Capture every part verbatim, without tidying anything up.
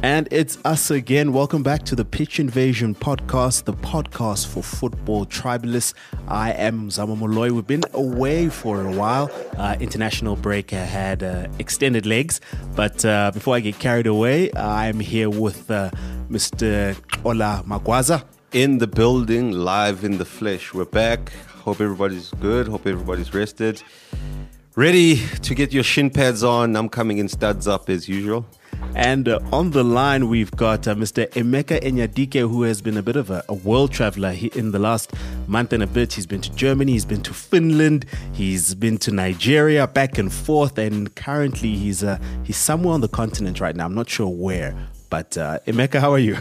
And it's us again. Welcome back to the Pitch Invasion podcast, the podcast for football tribalists. I am Zama Molloy. We've been away for a while. Uh, international break had uh, extended legs. But uh, before I get carried away, I'm here with uh, Mister Ola Magwaza. In the building, live in the flesh. We're back. Hope everybody's good. Hope everybody's rested. Ready to get your shin pads on. I'm coming in studs up as usual. And uh, on the line, we've got uh, Mister Emeka Enyadike, who has been a bit of a, a world traveler. He, in the last month and a bit, he's been to Germany, he's been to Finland, he's been to Nigeria, back and forth, and currently he's uh, he's somewhere on the continent right now. I'm not sure where, but uh, Emeka, how are you?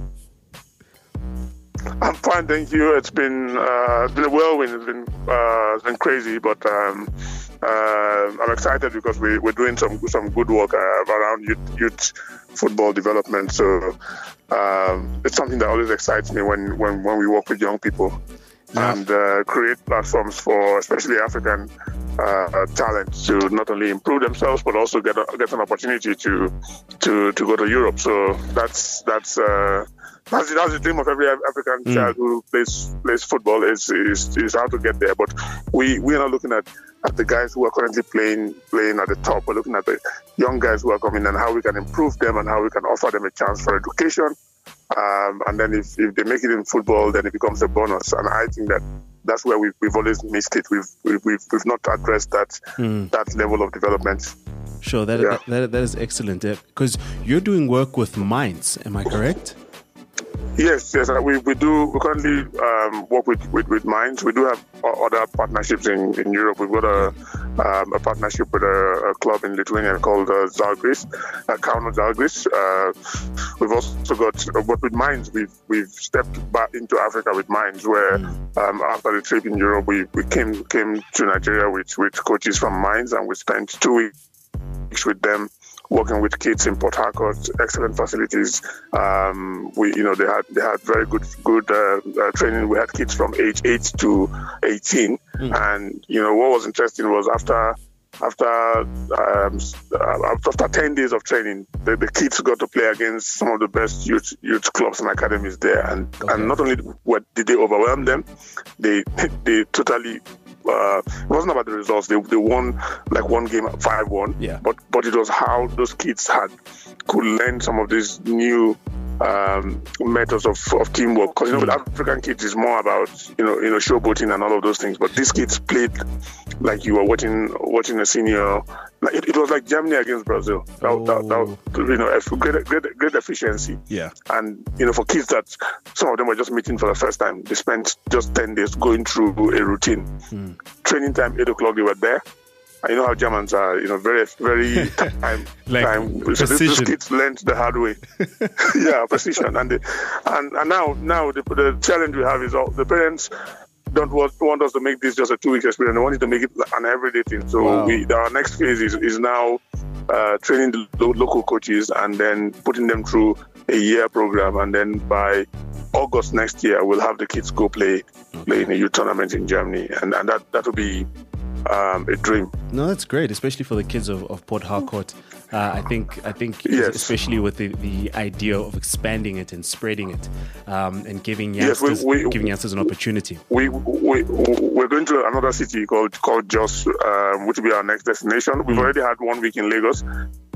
I'm fine, thank you. It's been uh, it's been a whirlwind. It's been uh, it's been crazy, but um, uh, I'm excited because we, we're doing some some good work uh, around youth, youth football development. So um, it's something that always excites me when, when, when we work with young people yeah. and uh, create platforms for especially African uh, talent to not only improve themselves but also get a, get an opportunity to to to go to Europe. So that's that's. Uh, That's, that's the dream of every African mm. child who plays plays football is, is is how to get there. But we we are not looking at, at the guys who are currently playing playing at the top. We're looking at the young guys who are coming and how we can improve them and how we can offer them a chance for education. Um, and then if, if they make it in football, then it becomes a bonus. And I think that that's where we've, we've always missed it. We've we've we've, we've not addressed that mm. that level of development. Sure, that yeah. that, that is excellent. Because you're doing work with Minds, am I correct? Yes, yes, we we do. We currently um, work with, with, with Minds. We do have other partnerships in, in Europe. We've got a um, a partnership with a, a club in Lithuania called uh, Zalgiris, uh, Kauno Zalgiris. Uh, we've also got, uh, but with Minds, we've we've stepped back into Africa with Minds, where um, after the trip in Europe, we, we came came to Nigeria with, with coaches from Minds, and we spent two weeks with them, working with kids in Port Harcourt, excellent facilities. Um, we, you know, they had they had very good good uh, uh, training. We had kids from age eight to eighteen, mm. and you know what was interesting was after after um, after ten days of training, the, the kids got to play against some of the best youth youth clubs and academies there, and okay. and not only what did they overwhelm them, they they totally. Uh, it wasn't about the results. They they won like one game five one. Yeah. But but it was how those kids had could learn some of these new um, methods of, of teamwork. Because you know, mm. with African kids, it's more about you know you know showboating and all of those things. But these kids played like you were watching watching a senior. Like it, it was like Germany against Brazil. That, oh. that, that, you know, great, great, great efficiency. Yeah. And you know, for kids that some of them were just meeting for the first time, they spent just ten days going through a routine. Mm. Training time eight o'clock, they were there. And you know how Germans are, you know, very, very time. like time. So these, these kids learned the hard way. yeah, precision. And, they, and and now now the, the challenge we have is all the parents don't want, want us to make this just a two-week experience. They want it to make it an everyday thing. So wow. we, our next phase is, is now uh, training the lo- local coaches and then putting them through a year program. And then by August next year, we'll have the kids go play play in a youth tournament in Germany. And, and that, that will be um, a dream. No, that's great, especially for the kids of, of Port Harcourt. Uh, I think, I think, yes. especially with the, the idea of expanding it and spreading it, um, and giving youngsters, yes, we, we, giving youngsters an opportunity. We we we're going to another city called called Jos, um, which will be our next destination. We've mm. already had one week in Lagos.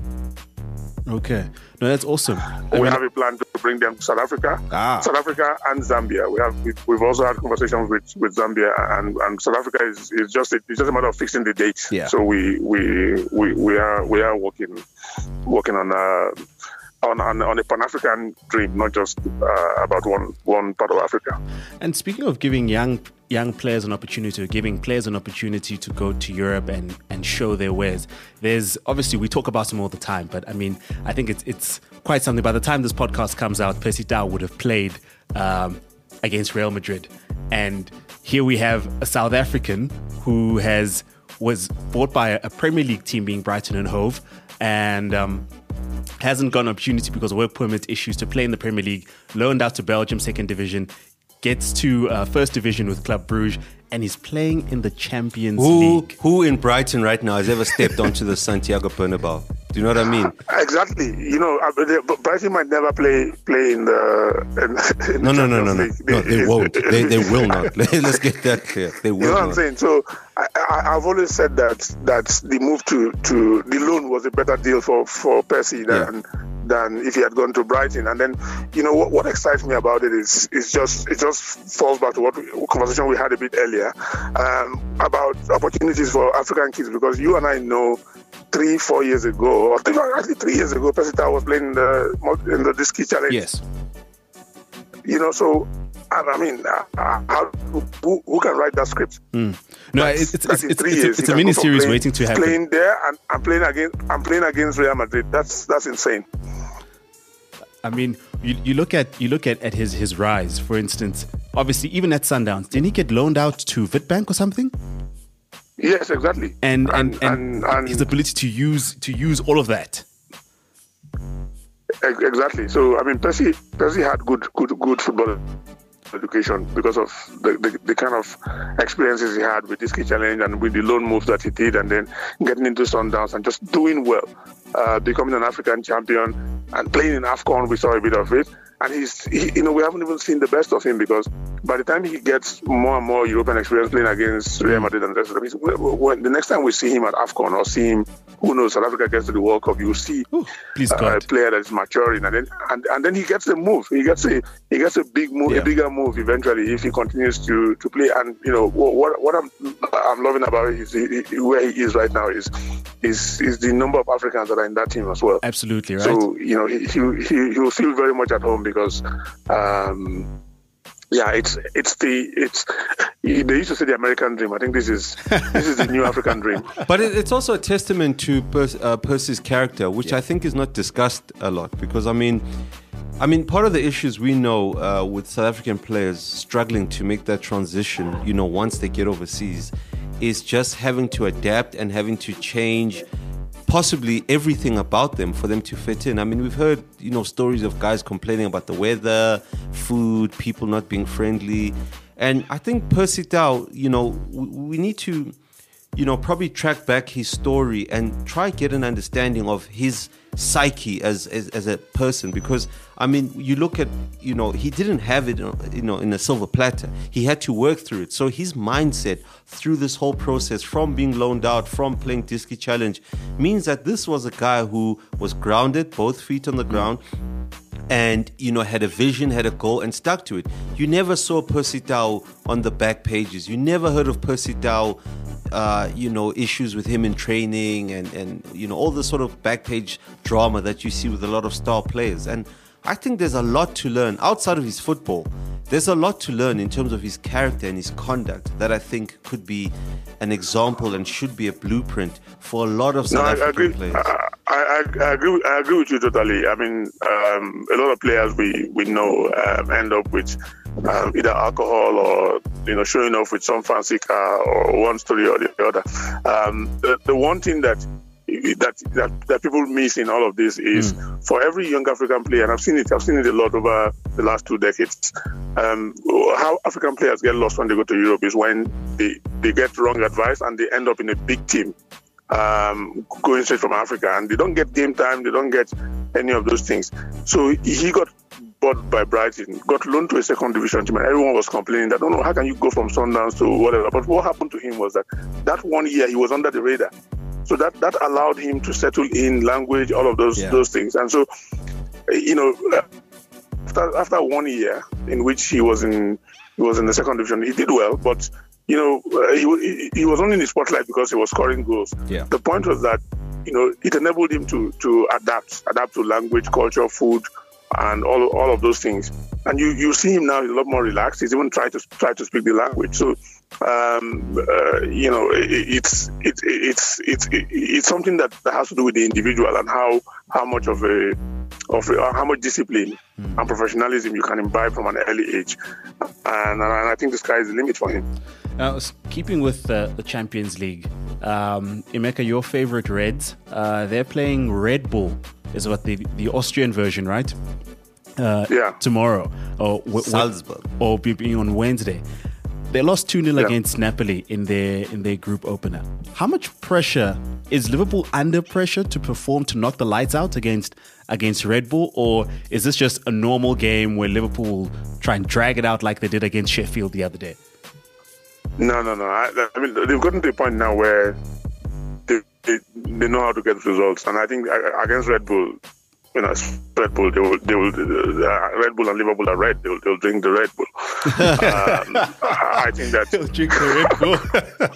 Okay, no, that's awesome. We I mean, have a plan to bring them to South Africa, ah. South Africa and Zambia. We have we've, we've also had conversations with, with Zambia and, and South Africa is, is just a, it's just a matter of fixing the dates. Yeah. So we we, we we are we are working working on a on on, on a Pan-African dream, not just uh, about one one part of Africa. And speaking of giving young young players an opportunity, or giving players an opportunity to go to Europe and, and show their wares. There's obviously, we talk about them all the time, but I mean, I think it's it's quite something. By the time this podcast comes out, Percy Tau would have played um, against Real Madrid. And here we have a South African who has was bought by a Premier League team, being Brighton and Hove, and um, hasn't got an opportunity because of work permit issues to play in the Premier League, loaned out to Belgium, second division, gets to uh, first division with Club Brugge, and he's playing in the Champions who, League. Who in Brighton right now has ever stepped onto the Santiago Bernabeu? Do you know what I mean? Exactly. You know, but Brighton might never play play in the. In, in no, the no, no, no, no, no. They won't. They they will not. Let's get that clear. They will. You know what not. I'm saying? So I, I, I've always said that that the move to, to the loan was a better deal for for Percy than. Yeah. than if he had gone to Brighton. And then, you know, what, what excites me about it is is just it just falls back to what we, conversation we had a bit earlier um, about opportunities for African kids, because you and I know three, four years ago, or three, actually three years ago, Percy Tau was playing in the, in the Diski Challenge. Yes. You know, so I mean, uh, how, who, who can write that script? Mm. No, it's it's it's, it's, it's, it's a mini series playing, waiting to happen. Playing there and I'm playing against I'm playing against Real Madrid. That's that's insane. I mean, you, you look at you look at, at his, his rise, for instance. Obviously, even at Sundowns, didn't he get loaned out to Witbank or something? Yes, exactly. And and, and, and, and his ability to use to use all of that. Exactly. So I mean, Percy Percy had good good good football education because of the, the, the kind of experiences he had with this Diski Challenge and with the loan moves that he did, and then getting into Sundowns and just doing well, uh, becoming an African champion and playing in AFCON. We saw a bit of it, and he's he, you know we haven't even seen the best of him, because by the time he gets more and more European experience playing against Real Madrid and the rest of them, when the next time we see him at AFCON or see him, who knows, South Africa gets to the World Cup, you see Ooh, please uh, God. a player that is maturing, and then and, and then he gets a move. He gets a he gets a big move, yeah. a bigger move eventually if he continues to, to play. And you know what what I'm I'm loving about it is he, he, where he is right now is is is the number of Africans that are in that team as well. Absolutely right. So you know he he he, he will feel very much at home because. Um, Yeah, it's it's the it's they used to say the American dream. I think this is this is the new African dream. But it, it's also a testament to Pers, uh, Percy's character, which yeah. I think is not discussed a lot. Because I mean, I mean, part of the issues we know uh, with South African players struggling to make that transition, you know, once they get overseas, is just having to adapt and having to change. Possibly everything about them for them to fit in. I mean, we've heard, you know, stories of guys complaining about the weather, food, people not being friendly. And I think Percy Tau, you know, we, we need to, you know, probably track back his story and try get an understanding of his psyche as, as as a person, because I mean, you look at, you know, he didn't have it, you know, in a silver platter. He had to work through it. So his mindset through this whole process, from being loaned out, from playing Diski Challenge, means that this was a guy who was grounded, both feet on the ground, and, you know, had a vision, had a goal, and stuck to it. You never saw Percy Tau on the back pages. You never heard of Percy Tau, uh, you know, issues with him in training and, and, you know, all the sort of back page drama that you see with a lot of star players. And I think there's a lot to learn outside of his football. There's a lot to learn in terms of his character and his conduct that I think could be an example and should be a blueprint for a lot of South no, African I agree. players. I, I, I agree. I agree with you totally. I mean, um, a lot of players we we know um, end up with um, either alcohol or you know showing off with some fancy car or one story or the other. Um, the, the one thing that. That, that that people miss in all of this is mm. for every young African player, and I've seen it, I've seen it a lot over the last two decades. Um, how African players get lost when they go to Europe is when they, they get wrong advice and they end up in a big team, um, going straight from Africa, and they don't get game time, they don't get any of those things. So he got bought by Brighton, got loaned to a second division team, and everyone was complaining that, oh no, how can you go from Sundowns to whatever? But what happened to him was that that one year he was under the radar. So that, that allowed him to settle in language, all of those yeah. those things. And so, you know, after after one year in which he was in he was in the second division, he did well. But you know, uh, he he was only in the spotlight because he was scoring goals. Yeah. The point was that you know it enabled him to to adapt, adapt to language, culture, food, and all all of those things. And you, you see him now; he's a lot more relaxed. He's even tried to try to speak the language. So, um, uh, you know, it, it's it, it's it's it, it's something that has to do with the individual and how how much of a of a, how much discipline mm. and professionalism you can imbibe from an early age. And, and I think the sky is the limit for him. Now, keeping with uh, the Champions League, um, Emeka, your favorite Reds, uh, they're playing Red Bull, is what the the Austrian version, right? Uh, yeah. Tomorrow or w- Salzburg, or being on Wednesday. They lost two nil Yeah. against Napoli in their in their group opener. How much pressure is Liverpool under pressure to perform to knock the lights out against against Red Bull, or is this just a normal game where Liverpool will try and drag it out like they did against Sheffield the other day? No, no, no. I, I mean, they've gotten to a point now where they, they they know how to get results, and I think uh, against Red Bull, you know, Red Bull, they will, they will, uh, Red Bull and Liverpool are red. They'll, they'll drink the Red Bull. um, I, I think that They'll drink the Red Bull.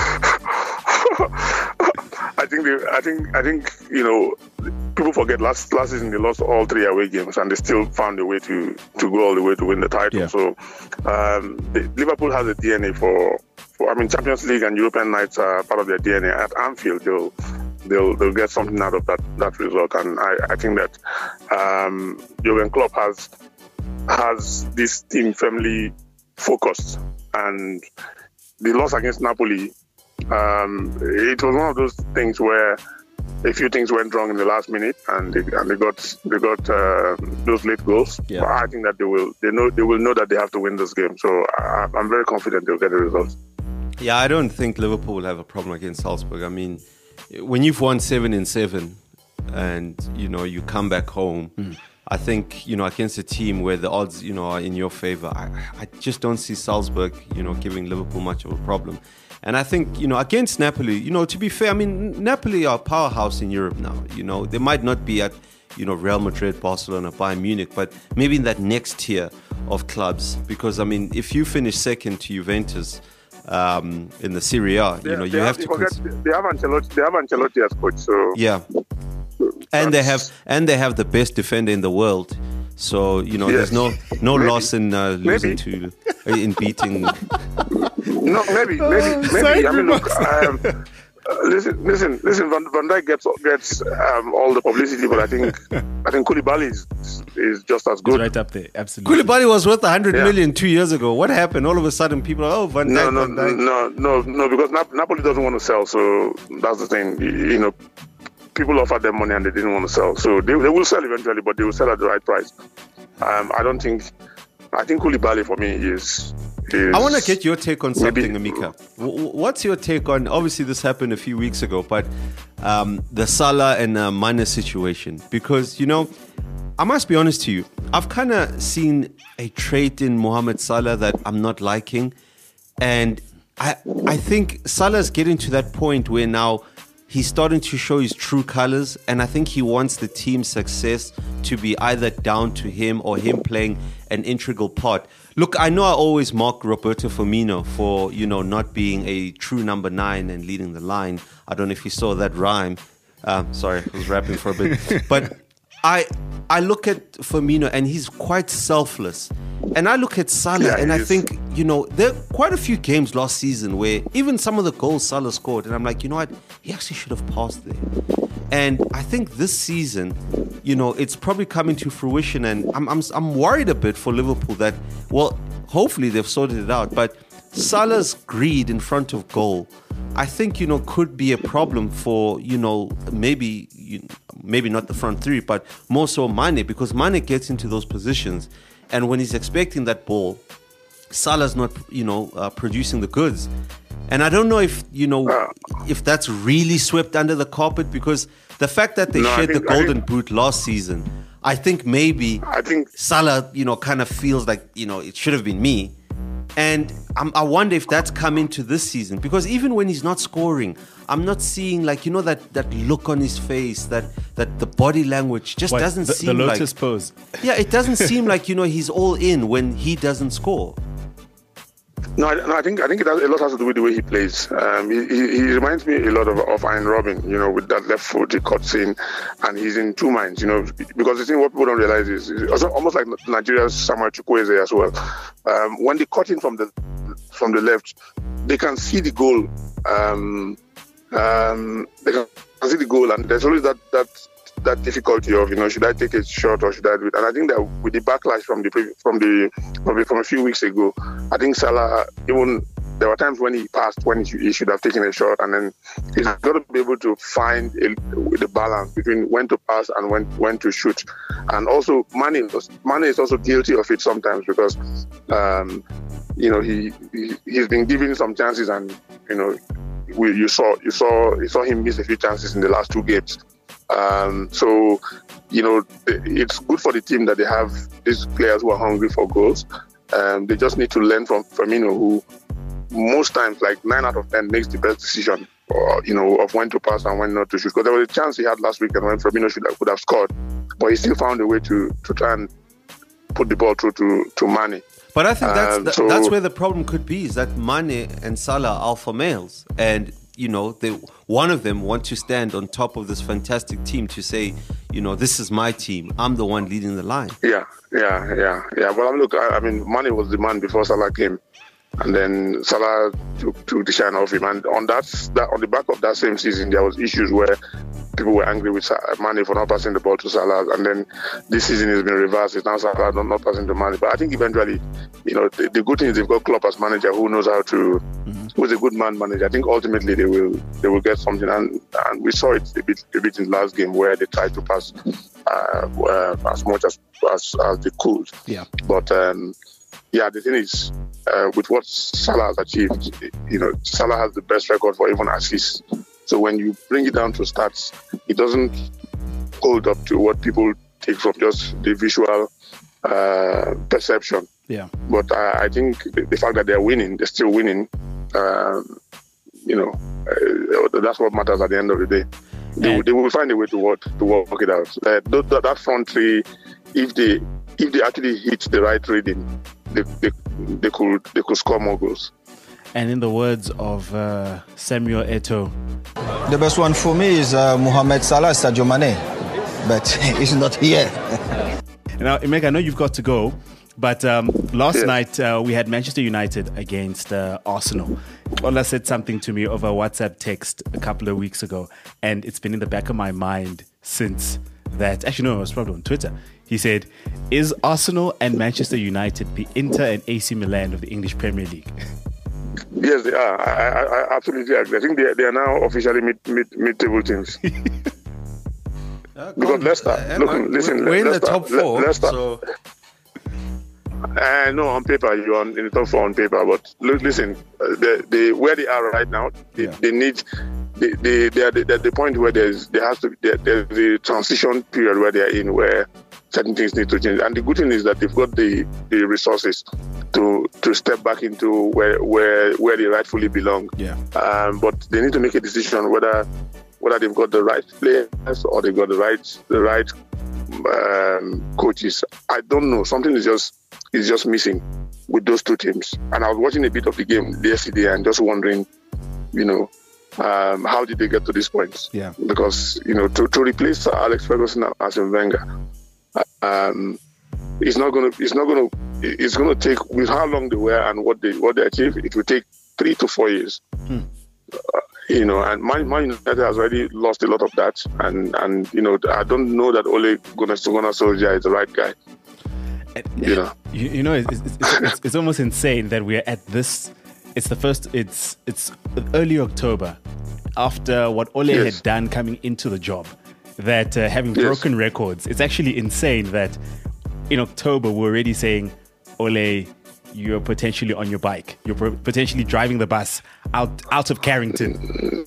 I think they, I think I think you know, people forget last last season they lost all three away games and they still found a way to, to go all the way to win the title. Yeah. So um, the, Liverpool has a D N A for, for I mean Champions League and European nights are part of their D N A. At Anfield they'll they'll they'll get something out of that, that result, and I, I think that um, Jurgen Klopp has has this team firmly focused, and the loss against Napoli. Um, it was one of those things where a few things went wrong in the last minute, and they, and they got they got uh, those late goals. Yeah. But I think that they will they know they will know that they have to win this game. So I, I'm very confident they'll get the results. Yeah, I don't think Liverpool will have a problem against Salzburg. I mean, when you've won seven in seven, and you know you come back home. Mm. I think, you know, against a team where the odds, you know, are in your favor, I, I just don't see Salzburg, you know, giving Liverpool much of a problem. And I think, you know, against Napoli, you know, to be fair, I mean, Napoli are a powerhouse in Europe now. You know, they might not be at, you know, Real Madrid, Barcelona, Bayern Munich, but maybe in that next tier of clubs. Because, I mean, if you finish second to Juventus um, in the Serie A, you They- know, they you have to... you forget, consider- they have Ancelotti. They have Ancelotti as coach. So Yeah. And they have that's- and they have the best defender in the world. So, you know, Yes. there's no no Maybe. loss in uh, losing Maybe. to in beating. No, maybe, maybe, maybe. sorry, I mean, look. Remarks. Um, uh, listen, listen, listen. Van, Van Dijk gets gets um, all the publicity, but I think I think Koulibaly is is just as It's good. right up there, absolutely. Koulibaly was worth one hundred Yeah. million two years ago. What happened? All of a sudden, people are, oh, Van Dijk, No, no, Van Dijk. no, no, no, because Nap- Napoli doesn't want to sell, so that's the thing. You, you know, people offered them money and they didn't want to sell, so they, they will sell eventually, but they will sell at the right price. Um, I don't think. I think Koulibaly for me is. is I want to get your take on something, maybe- Amika. W- w- What's your take on, obviously this happened a few weeks ago, but um, the Salah and uh, Mane situation? Because, you know, I must be honest to you, I've kind of seen a trait in Mohamed Salah that I'm not liking. And I, I think Salah's getting to that point where now he's starting to show his true colors, and I think he wants the team's success to be either down to him or him playing an integral part. Look, I know I always mock Roberto Firmino for, you know, not being a true number nine and leading the line. I don't know if you saw that rhyme. Uh, sorry, I was rapping for a bit. But I I look at Firmino and he's quite selfless. And I look at Salah Yeah, and he I is. think, you know, there are quite a few games last season where even some of the goals Salah scored, and I'm like, you know what, he actually should have passed there. And I think this season, you know, it's probably coming to fruition, and I'm I'm I'm worried a bit for Liverpool that, well, hopefully they've sorted it out, but Salah's greed in front of goal, I think, you know, could be a problem for, you know, maybe you, maybe not the front three, but more so Mane, because Mane gets into those positions, and when he's expecting that ball, Salah's not, you know, uh, producing the goods. And I don't know if, you know, if that's really swept under the carpet, because the fact that they No, I shared think- the I golden think- boot last season, I think maybe I think Salah, you know, kind of feels like, you know, it should have been me. And I'm, I wonder if that's come into this season, because even when he's not scoring, I'm not seeing, like, you know, that, that look on his face, that, that the body language just What, doesn't the, seem the like... lotus pose. Yeah, it doesn't seem like, you know, he's all in when he doesn't score. no, I, no, I think I think it has, a lot has to do with the way he plays. Um, he, he, he reminds me a lot of, of Ian Robin, you know, with that left foot he cuts in, and he's in two minds, you know, because the thing what people don't realize is, is also almost like Nigeria's Samuel Chukwueze as well. Um, when they cut in from the from the left, they can see the goal. Um, um, they can see the goal, and there's always that that. that difficulty of, you know, should I take a shot or should I do it? And I think that with the backlash from the from the from, the, from a few weeks ago, I think Salah, even there were times when he passed when he, he should have taken a shot, and then he's got to be able to find a, the balance between when to pass and when when to shoot. And also Mane, Mane is also guilty of it sometimes, because um, you know, he, he he's been given some chances, and you know, we, you saw you saw you saw him miss a few chances in the last two games. Um, so, you know, it's good for the team that they have these players who are hungry for goals. Um, they just need to learn from Firmino, who most times, like nine out of ten, makes the best decision, or, you know, of when to pass and when not to shoot. Because there was a chance he had last weekend when Firmino should have, could have scored, but he still found a way to to try and put the ball through to to Mane. But I think that's Um, that, so- that's where the problem could be, is that Mane and Salah are alpha males, and you know, they, one of them want to stand on top of this fantastic team to say, you know, this is my team. I'm the one leading the line. Yeah, yeah, yeah, yeah. Well, look, I, I mean, Mane was the man before Salah came, and then Salah took, took the shine off him. And on that, that, on the back of that same season, there was issues where people were angry with Mane for not passing the ball to Salah, and then this season has been reversed. It's now Salah not, not passing to Mane. But I think eventually, you know, the, the good thing is they've got Klopp as manager who knows how to, mm-hmm. who's a good man manager. I think ultimately they will they will get something, and and we saw it a bit a bit in the last game where they tried to pass uh, uh, as much as, as as they could. Yeah. But um, yeah, the thing is, uh, with what Salah has achieved, you know, Salah has the best record for even assists. So when you bring it down to stats, it doesn't hold up to what people take from just the visual uh, perception. Yeah. But I, I think the, the fact that they're winning, they're still winning, um, you know, uh, that's what matters at the end of the day. They, they will find a way to work to work it out. Uh, that, that front three, if they if they actually hit the right reading, they, they, they could they could score more goals. And in the words of uh, Samuel Eto'o, the best one for me is uh, Mohamed Salah, Sadio Mane, but he's not here. Now, Emeka, I know you've got to go, but um, last Yeah. night uh, we had Manchester United against uh, Arsenal. Ola said something to me over WhatsApp text a couple of weeks ago, and it's been in the back of my mind since that. Actually, no, it was probably on Twitter. He said, "Is Arsenal and Manchester United the Inter and A C Milan of the English Premier League?" Yes, they are. I, I, I absolutely agree. I think they, they are now officially mid mid mid table teams. Uh, Because Leicester, uh, look, uh, listen, we're in the Leicester- top four, Le- Leicester- so Uh, no, on paper you're on, in the top four on paper. But look, listen, uh, the, the where they are right now, they, Yeah. they need. They, they, they are the, they're the point where there's there has to be there, there's the transition period where they are in, where certain things need to change. And the good thing is that they've got the, the resources to to step back into where where where they rightfully belong. Yeah. Um, but they need to make a decision whether whether they've got the right players or they've got the right the right um, coaches. I don't know. Something is just is just missing with those two teams. And I was watching a bit of the game yesterday and just wondering, you know, um, how did they get to this point? Yeah. Because, you know, to, to replace Alex Ferguson as a Wenger, um, it's not gonna it's not gonna it's gonna take, with how long they were and what they what they achieved, it will take three to four years. Hmm. Uh, you know, and Man, Man United has already lost a lot of that, and and you know, I don't know that Ole Gunnar Solskjaer is the right guy. You know, You, you know, it's, it's, it's, it's almost insane that we're at this. It's the first. It's it's early October, after what Ole Yes. had done coming into the job. That uh, having Yes. broken records, it's actually insane that in October we're already saying, Ole, you're potentially on your bike. You're pro- potentially driving the bus out out of Carrington.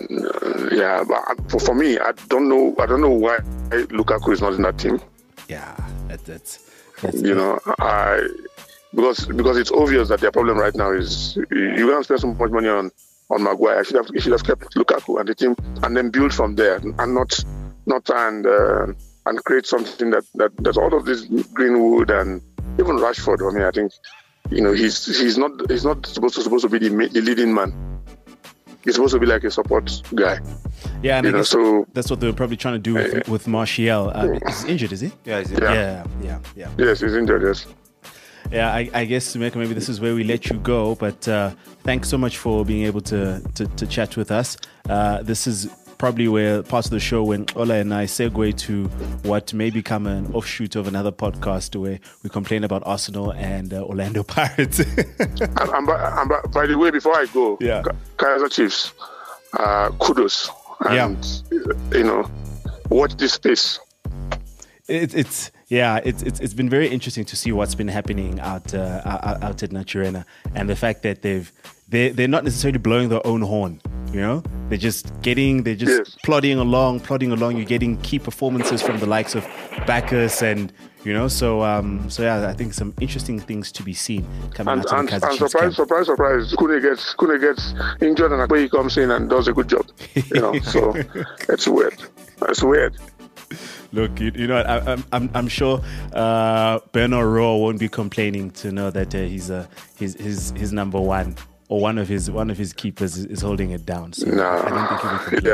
yeah. But for, for me, I don't know. I don't know why Lukaku is not in that team. Yeah, that, that's that's You know, I because because it's obvious that their problem right now is you can't spend so much money on on Maguire. You should have you should have kept Lukaku and the team, and then build from there, and not not try and uh, and create something that that that's all of this Greenwood and even Rashford. I mean, I think you know he's he's not he's not supposed to supposed to be the, ma- the leading man. He's supposed to be like a support guy. yeah, and You I know, guess so that's what they were probably trying to do with, with Martial. Um, he's injured, is he? yeah, it's- Yeah. Yeah, yeah, yeah. yes, he's injured. Yes. Yeah, I, I guess, Sumeka, maybe this is where we let you go. But uh, thanks so much for being able to to, to chat with us. Uh, this is probably where parts of the show when Ola and I segue to what may become an offshoot of another podcast where we complain about Arsenal and uh, Orlando Pirates. And, and, by, and by, by the way, before I go, Yeah. Ka- Kaiser Chiefs, uh, kudos. And, you know, watch this space. it, it's Yeah, it's, it's it's been very interesting to see what's been happening out uh, out, out at Naturena, and the fact that they've they they're not necessarily blowing their own horn. You know, they're just getting they're just Yes. plodding along, plodding along. You're getting key performances from the likes of Bacchus, and you know, so um so yeah, I think some interesting things to be seen coming And, out of and, the and Kaizer Chiefs surprise, camp. surprise, surprise, Kune gets Kune gets injured and Akpeyi comes in and does a good job. You know, so it's weird. It's weird. Look, you, you know, I, I'm I'm I'm sure uh, Bernard Rowe won't be complaining to know that uh, he's uh, his his his number one or one of his one of his keepers is, is holding it down. So No. I don't think he'll be complaining.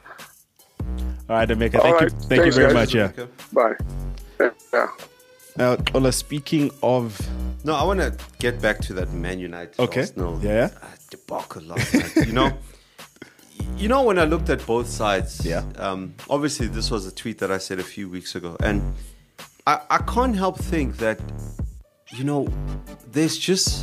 Yeah. All right, Emeka, All thank right, you, thank thanks, you very guys. much. Yeah. Bye. Yeah. yeah. Now, Ola, speaking of, No, I want to get back to that Man United Okay. Arsenal Yeah. uh, debacle last night. You know, you know when I looked at both sides. Yeah. Um, obviously, this was a tweet that I said a few weeks ago, and I, I can't help think that, you know, there's just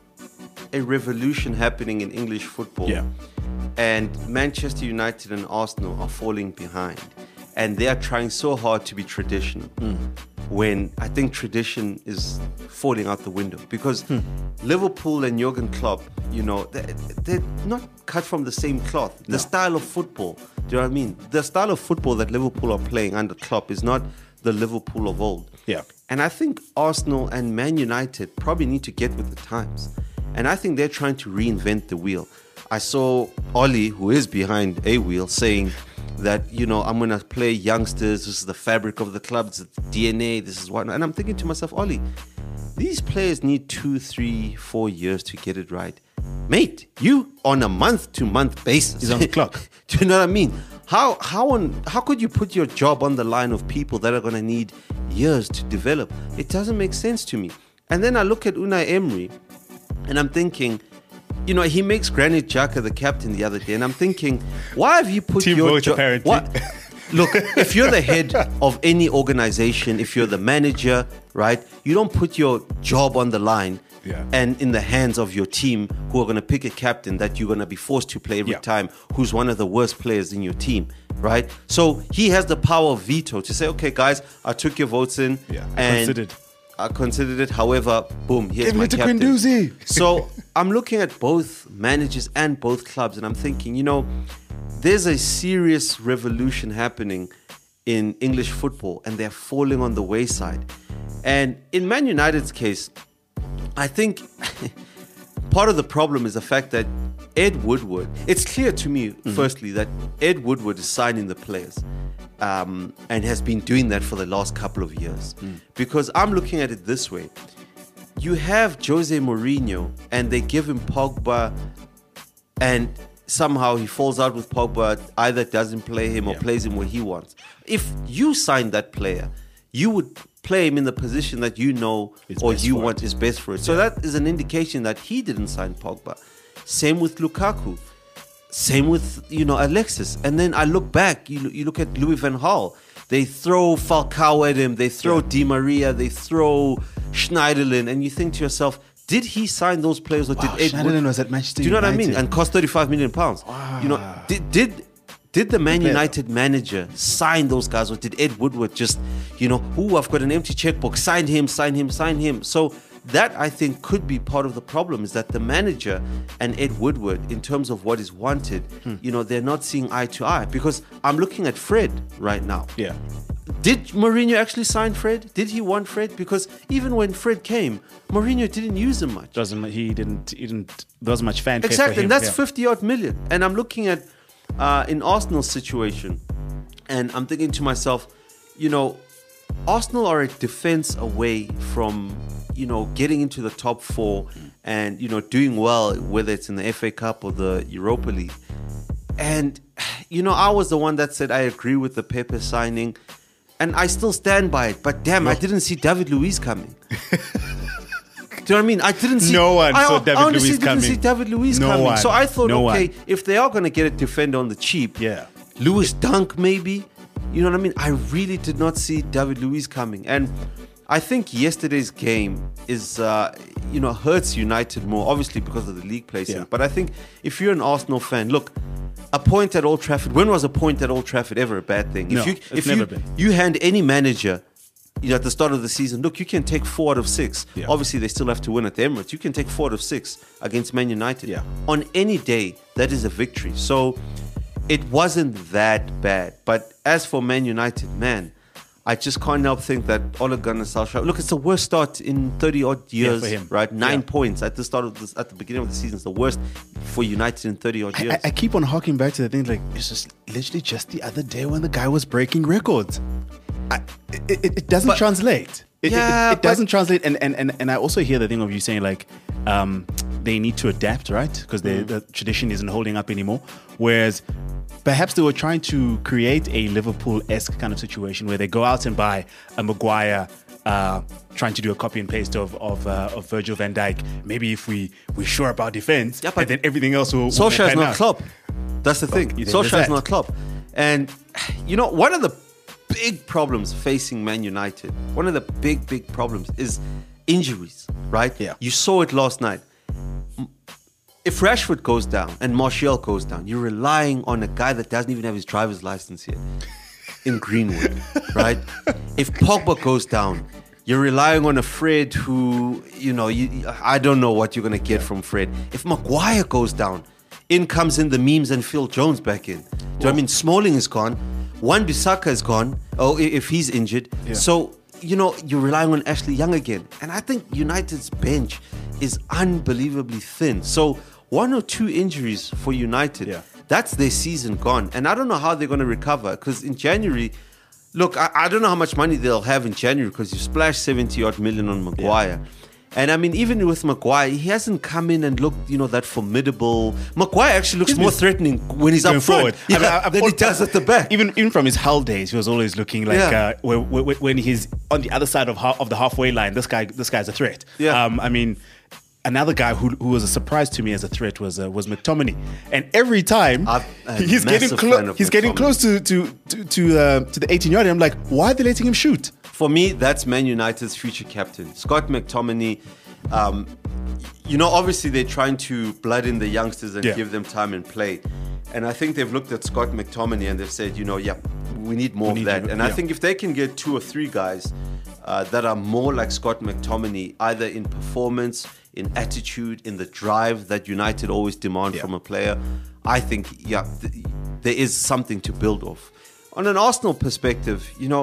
a revolution happening in English football. Yeah. And Manchester United and Arsenal are falling behind. And they are trying so hard to be traditional. When I think tradition is falling out the window. Because Liverpool and Jurgen Klopp, you know, they're, they're not cut from the same cloth. The style of football, do you know what I mean? The style of football that Liverpool are playing under Klopp is not the Liverpool of old. Yeah. And I think Arsenal and Man United probably need to get with the times. And I think they're trying to reinvent the wheel. I saw Oli, who is behind a wheel, saying that, you know, I'm going to play youngsters. This is the fabric of the club. It's the D N A. This is what. And I'm thinking to myself, Oli, these players need two, three, four years to get it right. Mate, you on a month-to-month basis. He's on the clock. Do you know what I mean? How how on how could you put your job on the line of people that are going to need years to develop? It doesn't make sense to me. And then I look at Unai Emery, and I'm thinking, you know, he makes Granit Xhaka the captain the other day, and I'm thinking, why have you put Team your vote, job? apparently. Look, if you're the head of any organization, if you're the manager, right, you don't put your job on the line. Yeah. And in the hands of your team, who are going to pick a captain that you're going to be forced to play every Yeah. time, who's one of the worst players in your team, right? So he has the power of veto to say, okay, guys, I took your votes in. Yeah, I and considered. I considered it. However, boom, here's Give my it to captain. Guendouzi. So I'm looking at both managers and both clubs, and I'm thinking, you know, there's a serious revolution happening in English football, and they're falling on the wayside. And in Man United's case, I think part of the problem is the fact that Ed Woodward, it's clear to me, firstly, that Ed Woodward is signing the players um, and has been doing that for the last couple of years. Because I'm looking at it this way. You have Jose Mourinho and they give him Pogba, and somehow he falls out with Pogba, either doesn't play him or Yeah. plays him where he wants. If you sign that player, you would play him in the position that you know It's or best you for want is best for it. So that is an indication that he didn't sign Pogba. Same with Lukaku. Same with, you know, Alexis. And then I look back, you, you look at Louis van Gaal. They throw Falcao at him. They throw Yeah. Di Maria. They throw Schneiderlin. And you think to yourself, did he sign those players or Wow, did Ed Schneiderlin Wood- was at Manchester Do you know what I mean? United. And cost thirty-five million pounds. You know, did did did the Man player. United manager sign those guys, or did Ed Woodward just, you know, ooh, I've got an empty checkbook, sign him, sign him, sign him. So that, I think, could be part of the problem, is that the manager and Ed Woodward, in terms of what is wanted, Hmm. you know, they're not seeing eye to eye. Because I'm looking at Fred right now. Yeah. Did Mourinho actually sign Fred? Did he want Fred? Because even when Fred came, Mourinho didn't use him much. Doesn't he didn't he didn't there was much fanfare Exactly, for him. and that's yeah. fifty odd million. And I'm looking at uh, in Arsenal's situation, and I'm thinking to myself, you know, Arsenal are a defense away from, you know, getting into the top four and, you know, doing well, whether it's in the F A Cup or the Europa League. And, you know, I was the one that said I agree with the Pepe signing, and I still stand by it. But damn, I didn't see David Luiz coming. Do you know what I mean? I didn't see. No one I, saw I David honestly Luiz didn't coming. see David Luiz No coming. one. So I thought, No okay, one. if they are going to get a defender on the cheap, Yeah. Lewis Dunk maybe. You know what I mean? I really did not see David Luiz coming, and I think yesterday's game is, uh, you know, hurts United more, obviously because of the league placing. Yeah. But I think if you're an Arsenal fan, look, a point at Old Trafford. When was a point at Old Trafford ever a bad thing? No, if you, it's if never you, been. you hand any manager you know, at the start of the season, look, you can take four out of six. Yeah. Obviously, they still have to win at the Emirates. You can take four out of six against Man United. Yeah. On any day, that is a victory. So it wasn't that bad. But as for Man United, man, I just can't help think that Ole Gunnar Solskjaer, look, it's the worst start in thirty odd years, for him. right? Nine Yeah. points at the start of this, at the beginning of the season. It's the worst for United in thirty odd years. I, I keep on harking back to the thing, like, it's just literally just the other day when the guy was breaking records. I, it, it, it doesn't But- translate. It, Yeah, it, it, but- doesn't translate. And, and, and, and I also hear the thing of you saying, like, um, they need to adapt, right? Because Mm. the tradition isn't holding up anymore. Whereas perhaps they were trying to create a Liverpool-esque kind of situation where they go out and buy a Maguire, uh, trying to do a copy and paste of of, uh, of Virgil van Dijk. Maybe if we we shore up our defense, Yeah, but and then everything else will. will Solskjaer's pan not out. Klopp. That's the thing. you think there's Solskjaer's that? not Klopp. And, you know, one of the big problems facing Man United, one of the big, big problems is injuries, right? Yeah. You saw it last night. If Rashford goes down and Martial goes down, you're relying on a guy that doesn't even have his driver's license yet in Greenwood, right? If Pogba goes down, you're relying on a Fred who, you know, you, I don't know what you're going to get from Fred. If Maguire goes down, in comes in the memes and Phil Jones back in. Do you know what I mean? Smalling is gone. Wan-Bissaka is gone. Oh, i- if he's injured. Yeah. So, you know, you're relying on Ashley Young again. And I think United's bench is unbelievably thin. So one or two injuries for United, Yeah. that's their season gone. And I don't know how they're going to recover because in January, look, I, I don't know how much money they'll have in January because you splashed seventy odd million on Maguire. And I mean, even with Maguire, he hasn't come in and looked, you know, that formidable. Maguire actually looks He's more been threatening when he's Going up front forward. yeah, I mean, I- I've than he al- does at the back. Even even from his Hull days, he was always looking like Yeah. uh, when, when, when he's on the other side of ha- of the halfway line. This guy, this guy's a threat. Yeah. Um, I mean, another guy who who was a surprise to me as a threat was uh, was McTominay, and every time I'm a he's getting massive close, fan of he's getting McTominay. close to to to to, uh, to the eighteen yard. I'm like, why are they letting him shoot? For me, that's Man United's future captain, Scott McTominay. Um, you know, obviously they're trying to blood in the youngsters and Yeah. give them time and play. And I think they've looked at Scott McTominay and they've said, you know, yeah, we need more We of need that. you, And I yeah. think if they can get two or three guys uh, that are more like Scott McTominay, either in performance, in attitude, in the drive that United always demand Yeah. from a player, I think, yeah, th- there is something to build off. On an Arsenal perspective, you know,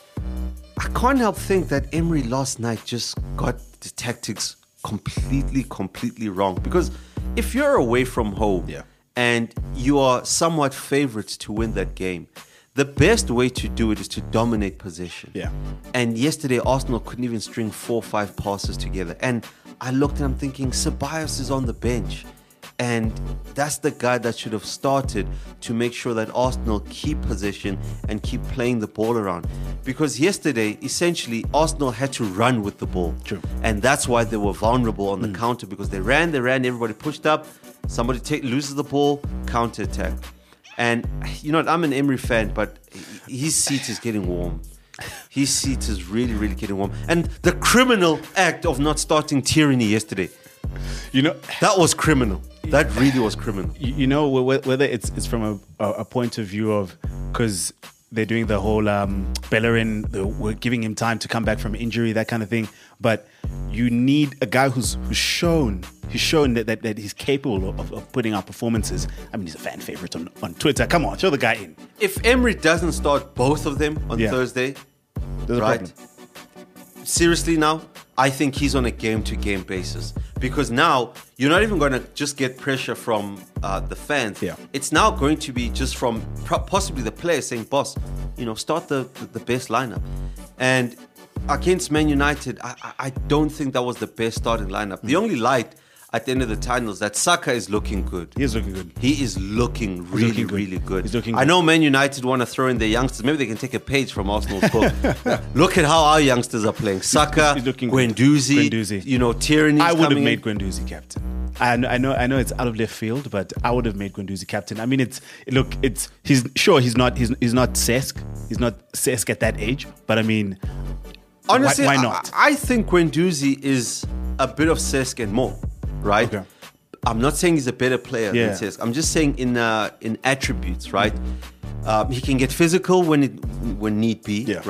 I can't help think that Emery last night just got the tactics completely, completely wrong. Because if you're away from home Yeah. and you are somewhat favorites to win that game, the best way to do it is to dominate possession. Yeah. And yesterday, Arsenal couldn't even string four or five passes together. And I looked and I'm thinking, Ceballos is on the bench. And that's the guy that should have started to make sure that Arsenal keep possession and keep playing the ball around. Because yesterday, essentially, Arsenal had to run with the ball. True. And that's why they were vulnerable on the counter because they ran, they ran, everybody pushed up. Somebody take, loses the ball, counter attack. And you know what? I'm an Emery fan, but his seat is getting warm. His seat is really, really getting warm. And the criminal act of not starting Tierney yesterday, You know, that was criminal. That really was criminal. you, you know wh- whether it's it's from a, a, a point of view of because they're doing the whole um, Bellerin, the, we're giving him time to come back from injury, that kind of thing. But you need a guy who's who's shown he's shown that, that, that he's capable of, of putting out performances. I mean, he's a fan favorite on, on Twitter. Come on, throw the guy in. If Emery doesn't start both of them on Yeah. Thursday, There's a right? problem. Seriously now, I think he's on a game-to-game basis because now you're not even going to just get pressure from uh, the fans. Yeah. It's now going to be just from pro- possibly the players saying, "Boss, you know, start the the best lineup." And against Man United, I, I I don't think that was the best starting lineup. The only light at the end of the tunnel is that Saka is looking good. He is looking good. He is looking really, looking good. really good. He's looking I good. know Man United want to throw in their youngsters. Maybe they can take a page from Arsenal's book. Look at how our youngsters are playing. Saka, He's looking good. Guendouzi, Guendouzi. you know, Tierney. I would have made Guendouzi captain. I know, I know, I know it's out of left field, but I would have made Guendouzi captain. I mean, it's look, it's he's sure he's not he's he's not Cesc, he's not Cesc at that age, but I mean, Honestly, why, why not? I, I think Guendouzi is a bit of Cesc and more, right? Okay. I'm not saying he's a better player Yeah. than Cesc. I'm just saying in uh, in attributes, right? Um, he can get physical when it when need be, Yeah. right?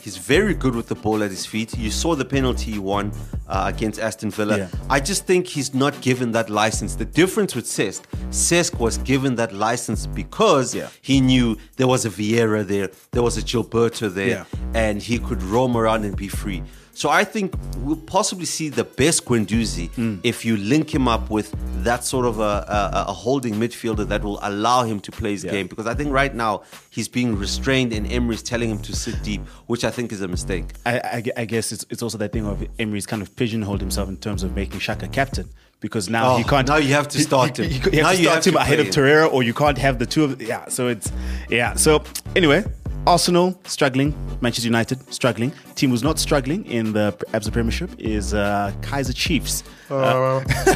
He's very good with the ball at his feet. You saw the penalty he won uh, against Aston Villa. Yeah. I just think he's not given that license. The difference with Cesc, Cesc was given that license because Yeah. he knew there was a Vieira there, there was a Gilberto there, Yeah. and he could roam around and be free. So I think we'll possibly see the best Guendouzi Mm. if you link him up with that sort of a, a, a holding midfielder that will allow him to play his Yeah. game. Because I think right now he's being restrained and Emery's telling him to sit deep, which I think is a mistake. I, I, I guess it's, it's also that thing of Emery's kind of pigeonholed himself in terms of making Xhaka captain. Because now Oh, he can't. now you have to start you, him. You, you have Now to you start have him to ahead of play him. Torreira, or you can't have the two of. Yeah, so it's yeah. So anyway, Arsenal struggling, Manchester United struggling. Team who's not struggling in the Absa Premiership is uh, Kaiser Chiefs. Uh,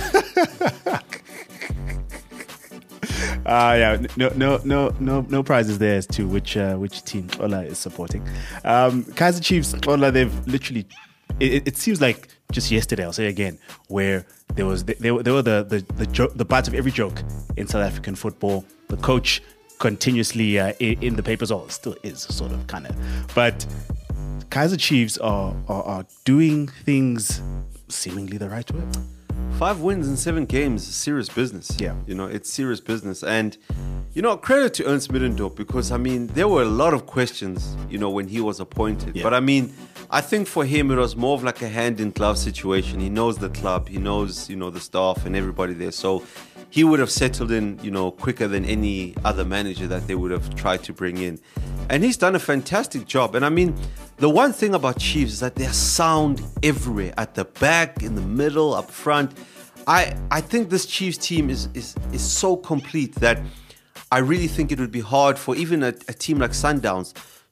Uh, yeah, no, no, no, no, no prizes there as to which uh, which team Ola is supporting. Um, Kaiser Chiefs, Ola, they've literally. It, it seems like just yesterday, I'll say again, where there was they, they, were- they were the the the, jo- the butt of every joke in South African football. The coach continuously uh, in, in the papers, or still is sort of kind of, but Kaiser Chiefs are, are are doing things seemingly the right way. Five wins in seven games is serious business. Yeah. You know, it's serious business. And, you know, credit to Ernst Middendorp because, I mean, there were a lot of questions, you know, when he was appointed. Yeah. But, I mean, I think for him it was more of like a hand-in-glove situation. He knows the club. He knows, you know, the staff and everybody there. So he would have settled in, you know, quicker than any other manager that they would have tried to bring in. And he's done a fantastic job. And, I mean, the one thing about Chiefs is that they're sound everywhere, at the back, in the middle, up front. I, I think this Chiefs team is, is, is so complete that I really think it would be hard for even a, a team like Sundowns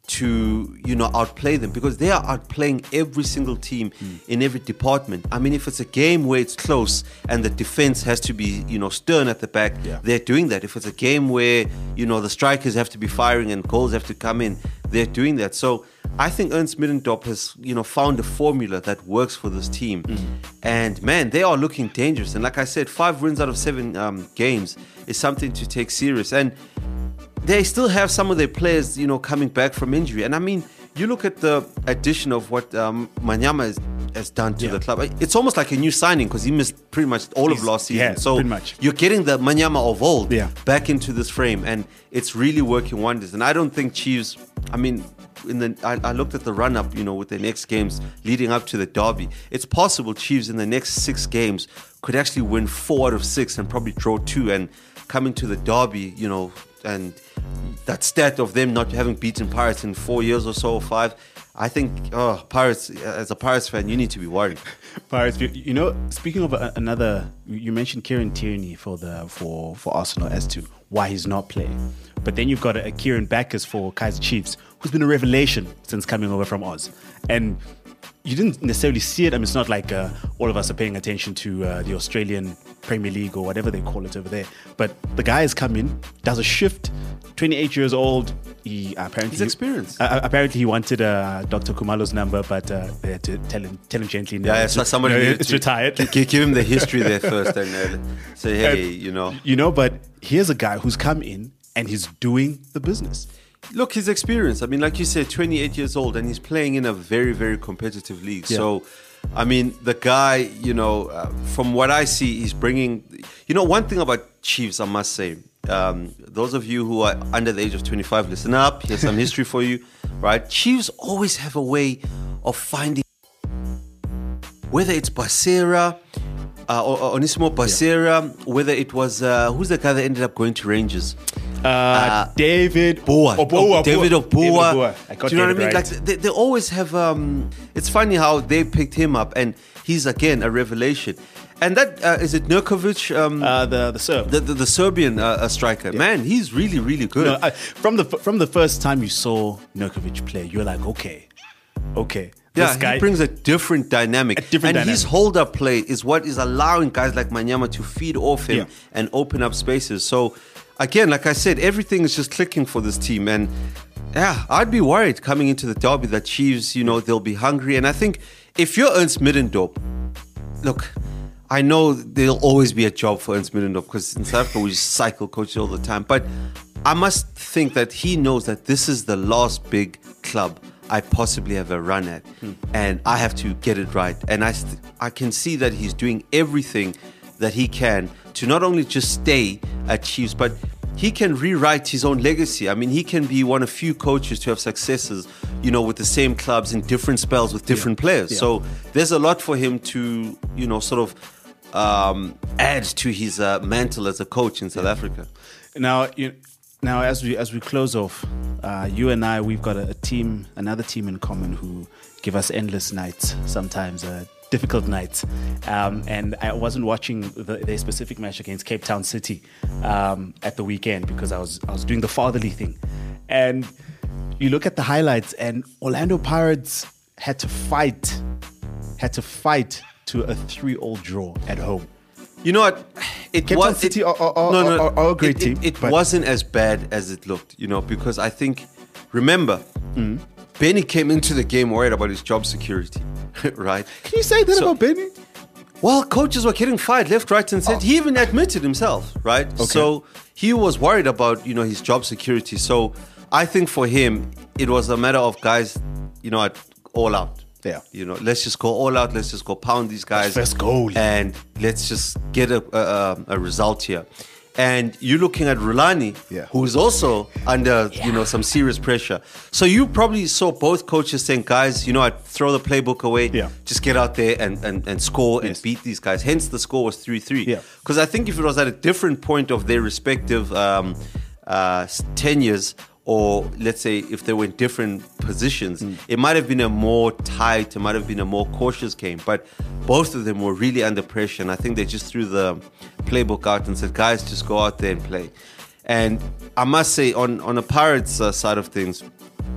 to, you know, outplay them because they are outplaying every single team mm. in every department. I mean, if it's a game where it's close and the defense has to be, you know, stern at the back, yeah. they're doing that. If it's a game where, you know, the strikers have to be firing and goals have to come in, they're doing that. So I think Ernst Middendorp has, you know, found a formula that works for this team. Mm. And man, they are looking dangerous. And like I said, five wins out of seven um, games is something to take serious. And they still have some of their players, you know, coming back from injury. And I mean, you look at the addition of what um, Manyama has, has done to yeah. the club. It's almost like a new signing because he missed pretty much all He's, of last season. Yeah, so pretty much. You're getting the Manyama of old yeah. back into this frame. And it's really working wonders. And I don't think Chiefs, I mean, in the I, I looked at the run-up, you know, with the next games leading up to the derby. It's possible Chiefs in the next six games could actually win four out of six and probably draw two. And coming to the derby, you know, and that stat of them not having beaten Pirates in four years or so, or five, I think, oh, Pirates, as a Pirates fan, you need to be worried. Pirates, you know, speaking of a, another, you mentioned Kieran Tierney for the for, for Arsenal as to why he's not playing. But then you've got a, a Kieran Backus for Kaiser Chiefs, who's been a revelation since coming over from Oz. And you didn't necessarily see it. I mean, it's not like uh, all of us are paying attention to uh, the Australian Premier League or whatever they call it over there. But the guy has come in, does a shift, twenty-eight years old. He apparently He's experienced. Uh, apparently, he wanted uh, Doctor Kumalo's number, but uh, they had to tell him, tell him gently. No, Yeah, it's, so somebody no, needed it's to retired. Give, give him the history there first and uh, say, hey, you know. You know, but here's a guy who's come in and he's doing the business. Look, his experience. I mean, like you said, twenty-eight years old, and he's playing in a very, very competitive league. Yeah. So, I mean, the guy, you know, uh, from what I see, he's bringing. You know, one thing about Chiefs, I must say, um, those of you who are under the age of twenty-five, listen up. Here's some history for you, right? Chiefs always have a way of finding, whether it's Basera. Uh, or, or Onisimo Basera, yeah. whether it was uh, who's the guy that ended up going to Rangers? Uh, uh, David Boa. Oh, Boa. David Boa. Oboa. Boa. I got Do you know David what I mean? right. Like they, they always have. Um, it's funny how they picked him up, and he's again a revelation. And that uh, is it. Nurkovic, um, uh, the the Serb, the the, the Serbian uh, striker. Yeah. Man, he's really really good. No, I, from the from the first time you saw Nurkovic play, you're like, okay, okay. Yeah, this guy, he brings a different dynamic. A different and dynamic. his hold-up play is what is allowing guys like Manyama to feed off him yeah. and open up spaces. So, again, like I said, everything is just clicking for this team. And, yeah, I'd be worried coming into the derby that Chiefs, you know, they'll be hungry. And I think if you're Ernst Middendorp, look, I know there'll always be a job for Ernst Middendorp because in South Africa we cycle coaches all the time. But I must think that he knows that this is the last big club I possibly have a run at, hmm. and I have to get it right. And I, st- I can see that he's doing everything that he can to not only just stay at Chiefs, but he can rewrite his own legacy. I mean, he can be one of few coaches to have successes, you know, with the same clubs in different spells with different yeah. players. Yeah. So there's a lot for him to, you know, sort of um, add to his uh, mantle as a coach in South yeah. Africa. Now, you, now as we as we close off, uh, you and I, we've got a, a team, another team in common who give us endless nights, sometimes uh, difficult nights. Um, and I wasn't watching the, their specific match against Cape Town City um, at the weekend because I was I was doing the fatherly thing. And you look at the highlights, and Orlando Pirates had to fight, had to fight to a three-all draw at home. You know what? It Cape was Town City it, are, are, no, no, are, are a great it, team. It, it wasn't as bad as it looked, you know, because I think, remember, mm. Benny came into the game worried about his job security, right? Can you say that so, about Benny? Well, coaches were getting fired left, right, and center. Oh. He even admitted himself, right? Okay. So he was worried about, you know, his job security. So I think for him, it was a matter of guys, you know, all out. Yeah. You know, let's just go all out. Let's just go pound these guys. First goal. And let's just get a, a, a result here. And you're looking at Rulani, yeah. who is also under, yeah. you know, some serious pressure. So you probably saw both coaches saying, guys, you know, I'd throw the playbook away. Yeah. Just get out there and, and, and score yes. and beat these guys. Hence, the score was three three. Because yeah. I think if it was at a different point of their respective um, uh, tenures, or let's say if they were in different positions, mm. it might have been a more tight, it might have been a more cautious game. But both of them were really under pressure. And I think they just threw the playbook out and said, guys, just go out there and play. And I must say, on, on a Pirates uh, side of things,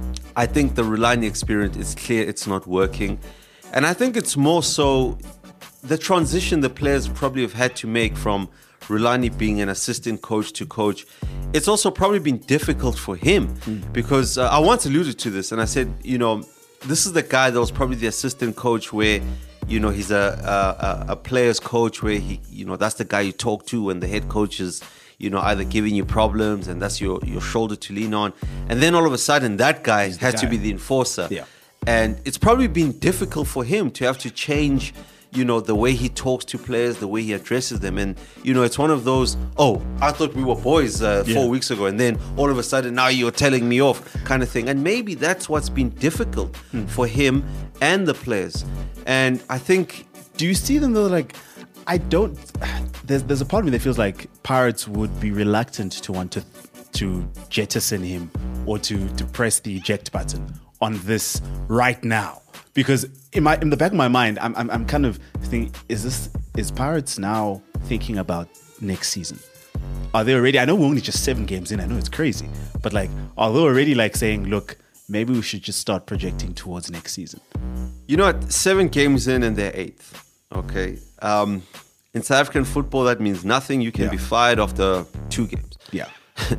I think the Rulani experience is clear it's not working. And I think it's more so the transition the players probably have had to make from Rulani being an assistant coach to coach. It's also probably been difficult for him mm. because uh, I once alluded to this and I said, you know, this is the guy that was probably the assistant coach where, you know, he's a, a, a player's coach where he, you know, that's the guy you talk to when the head coach is, you know, either giving you problems and that's your, your shoulder to lean on. And then all of a sudden that guy has guy. to be the enforcer. Yeah. And it's probably been difficult for him to have to change, you know, the way he talks to players, the way he addresses them. And, you know, it's one of those, oh, I thought we were boys uh, four yeah. weeks ago. And then all of a sudden now you're telling me off kind of thing. And maybe that's what's been difficult mm. for him and the players. And I think... Do you see them though, like, I don't... There's there's a part of me that feels like Pirates would be reluctant to want to to jettison him or to, to press the eject button on this right now. Because in my in the back of my mind, I'm I'm, I'm kind of thinking, is this is Pirates now thinking about next season? Are they already? I know we're only just seven games in. I know it's crazy, but like, are they already like saying, look, maybe we should just start projecting towards next season? You know what? Seven games in and they're eighth. Okay. Um, in South African football, that means nothing. You can yeah. be fired after two games. Yeah.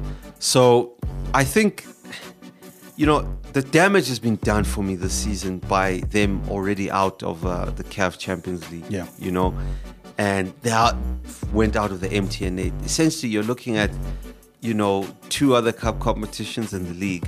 So I think, you know, the damage has been done for me this season by them already out of uh, the C A F Champions League. Yeah. You know, and they out, went out of the M T N A. Essentially, you're looking at, you know, two other cup competitions in the league.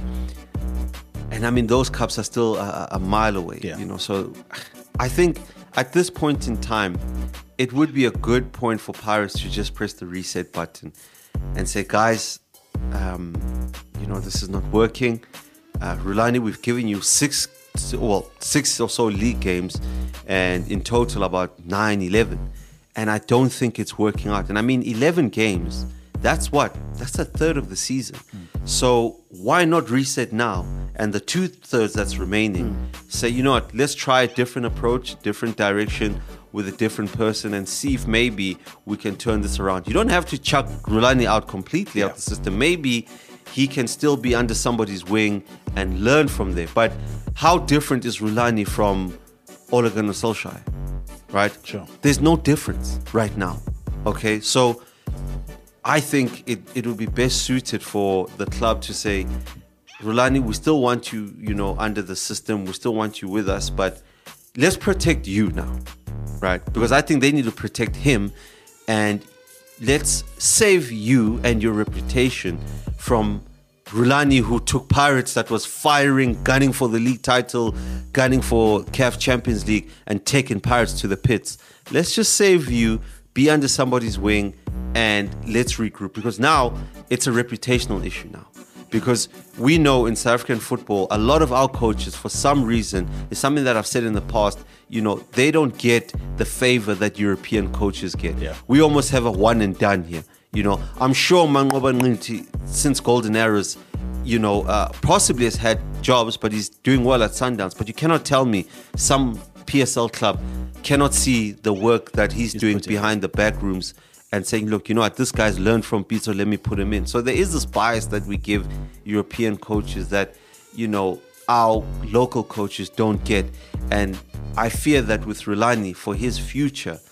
And I mean, those cups are still a, a mile away, yeah. you know. So I think at this point in time, it would be a good point for Pirates to just press the reset button and say, guys, um, you know, this is not working. Uh, Rulani, we've given you six, well, six or so league games, and in total about nine, eleven. And I don't think it's working out. And I mean, eleven games, that's what? That's a third of the season. Mm. So why not reset now? And the two thirds that's remaining, mm. say, you know what, let's try a different approach, different direction with a different person and see if maybe we can turn this around. You don't have to chuck Rulani out completely yeah. out the system. Maybe he can still be under somebody's wing and learn from there. But how different is Rulani from Ole Gunnar Solskjaer, right? Sure. There's no difference right now, okay? So I think it, it would be best suited for the club to say, Rulani, we still want you, you know, under the system. We still want you with us, but let's protect you now, right? Because I think they need to protect him, and let's save you and your reputation from Rulani, who took Pirates that was firing, gunning for the league title, gunning for C A F Champions League, and taking Pirates to the pits. Let's just save you, be under somebody's wing, and let's regroup. Because now it's a reputational issue now. Because we know in South African football, a lot of our coaches, for some reason, is something that I've said in the past, you know, they don't get the favor that European coaches get. Yeah. We almost have a one and done here. You know, I'm sure Manqoba Nqinti, since Golden Arrows, you know, uh, possibly has had jobs, but he's doing well at Sundowns. But you cannot tell me some P S L club cannot see the work that he's, he's doing behind the back rooms and saying, look, you know what, this guy's learned from Pitso, let me put him in. So there is this bias that we give European coaches that, you know, our local coaches don't get. And I fear that with Rulani, for his future,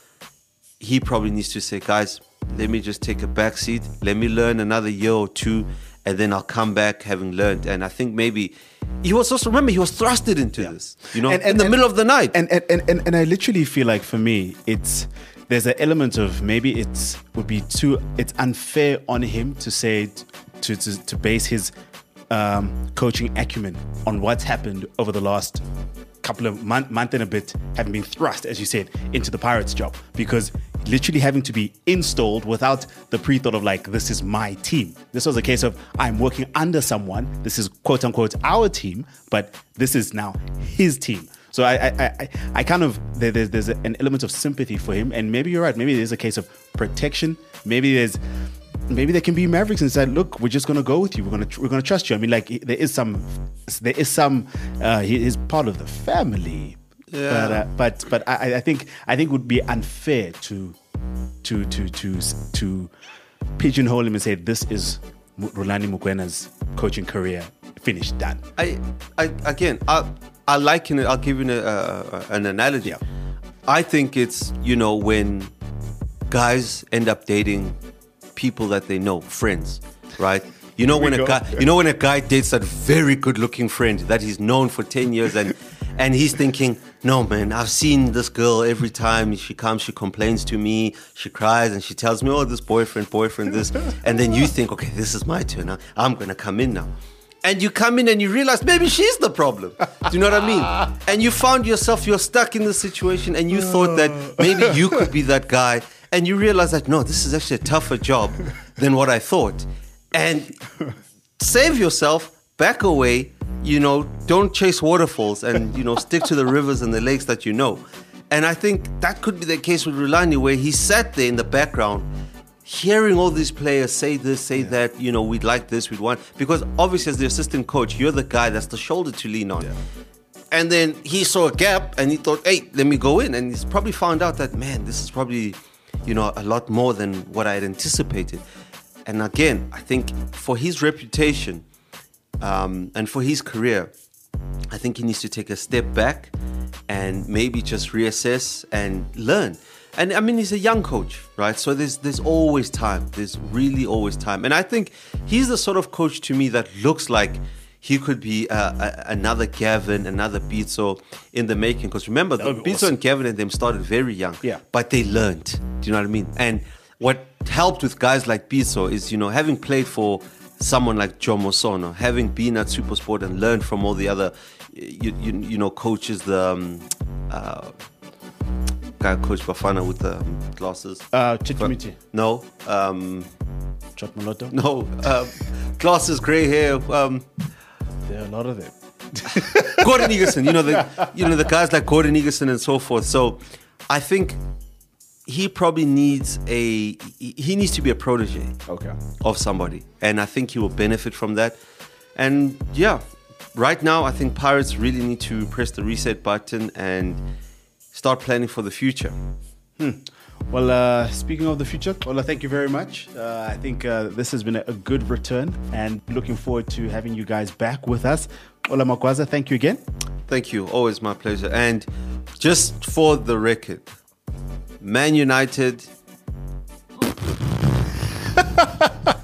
he probably needs to say, guys, let me just take a back seat. Let me learn another year or two, and then I'll come back having learned. And I think maybe he was also, remember, he was thrusted into yeah. this, you know, and, and, in the and, middle of the night. And and, and and and I literally feel like for me, it's there's an element of maybe it's would be too it's unfair on him to say to to, to base his um, coaching acumen on what's happened over the last couple of month, month and a bit, having been thrust, as you said, into the Pirates job, because literally having to be installed without the pre-thought of like, this is my team. This was a case of I'm working under someone. This is quote unquote our team, but this is now his team. So I, I, I, I kind of there, there's there's an element of sympathy for him, and maybe you're right. Maybe there's a case of protection. Maybe there's maybe there can be Mavericks and said, look, we're just gonna go with you. We're gonna we're gonna trust you. I mean, like there is some there is some uh, he is part of the family. Yeah. But uh, but but I, I think I think it would be unfair to to to to to pigeonhole him and say this is Rulani Mokwena's coaching career finished, done. I I again I I liken it. I'll give you a, uh, an analogy. Yeah. I think it's, you know, when guys end up dating people that they know, friends, right? You know when a guy, you know when a guy dates that very good-looking friend that he's known for ten years, and and he's thinking, no man, I've seen this girl every time she comes, she complains to me, she cries, and she tells me, oh, this boyfriend, boyfriend, this, and then you think, okay, this is my turn now. I'm gonna come in now. And you come in and you realize maybe she's the problem. Do you know what I mean? And you found yourself, you're stuck in this situation, and you thought that maybe you could be that guy, and you realize that, no, this is actually a tougher job than what I thought. And save yourself, back away, you know, don't chase waterfalls, and, you know, stick to the rivers and the lakes that you know. And I think that could be the case with Rulani, where he sat there in the background, hearing all these players say this, say yeah. that, you know, we'd like this, we'd want, because obviously as the assistant coach, you're the guy that's the shoulder to lean on. Yeah. And then he saw a gap and he thought, hey, let me go in. And he's probably found out that, man, this is probably, you know, a lot more than what I had anticipated. And again, I think for his reputation um, and for his career, I think he needs to take a step back and maybe just reassess and learn. And I mean, he's a young coach, right? So there's there's always time. There's really always time. And I think he's the sort of coach to me that looks like he could be uh, a, another Gavin, another Pitso in the making. Because remember, the Pitso awesome. and Gavin and them started very young, yeah. but they learned. Do you know what I mean? And what helped with guys like Pitso is, you know, having played for someone like Joe Mosono, having been at SuperSport and learned from all the other, you you, you know, coaches, the um, uh, guy coach Bafana with the um, glasses. Uh, Chichimiti. No. Um, Chot Moloto? No. Um, glasses, grey hair. Um, there are a lot of them. Gordon Egerson. You know the you know the guys like Gordon Egerson and so forth. So I think he probably needs a he needs to be a protege okay. of somebody, and I think he will benefit from that. And yeah, right now I think Pirates really need to press the reset button and start planning for the future. Hmm. Well, uh, speaking of the future, Ola, thank you very much. Uh, I think uh, this has been a, a good return, and looking forward to having you guys back with us. Ola Makwaza, thank you again. Thank you. Always my pleasure. And just for the record, Man United